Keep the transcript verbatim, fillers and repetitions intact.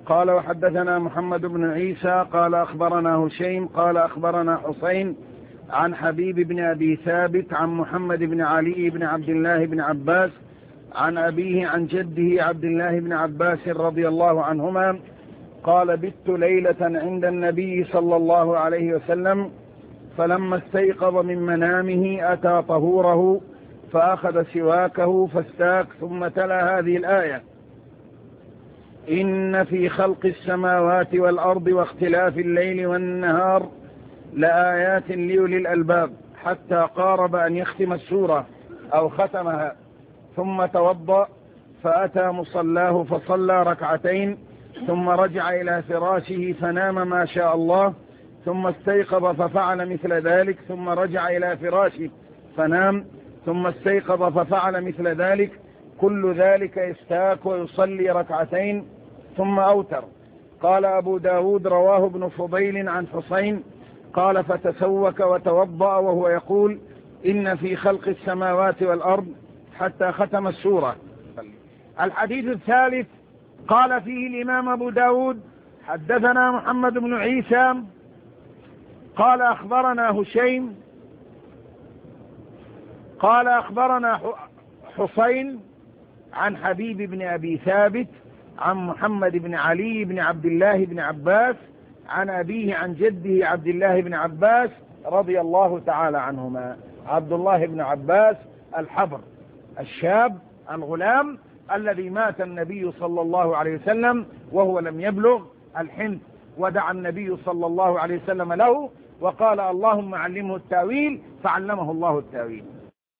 قال وحدثنا محمد بن عيسى قال أخبرنا هشيم قال أخبرنا حسين عن حبيب بن أبي ثابت عن محمد بن علي بن عبد الله بن عباس عن أبيه عن جده عبد الله بن عباس رضي الله عنهما قال بت ليلة عند النبي صلى الله عليه وسلم فلما استيقظ من منامه أتى طهوره فأخذ سواكه فاستاك ثم تلا هذه الآية: إن في خلق السماوات والأرض واختلاف الليل والنهار لآيات لأولي الألباب، حتى قارب أن يختم السورة أو ختمها، ثم توضأ فأتى مصلاه فصلى ركعتين ثم رجع إلى فراشه فنام ما شاء الله، ثم استيقظ ففعل مثل ذلك، ثم رجع إلى فراشه فنام، ثم استيقظ ففعل مثل ذلك، كل ذلك يستاك ويصلي ركعتين ثم أوتر. قال أبو داود رواه ابن فضيل عن حسين قال فتسوك وتوضأ وهو يقول إن في خلق السماوات والأرض حتى ختم السورة. الحديث الثالث قال فيه الإمام أبو داود حدثنا محمد بن عيسى قال أخبرنا هشيم قال أخبرنا حسين عن حبيب بن أبي ثابت عن محمد بن علي بن عبد الله بن عباس عن أبيه عن جده عبد الله بن عباس رضي الله تعالى عنهما. عبد الله بن عباس الحبر الشاب الغلام الذي مات النبي صلى الله عليه وسلم وهو لم يبلغ الحنث، ودعا النبي صلى الله عليه وسلم له وقال اللهم علمه التاويل فعلمه الله التاويل.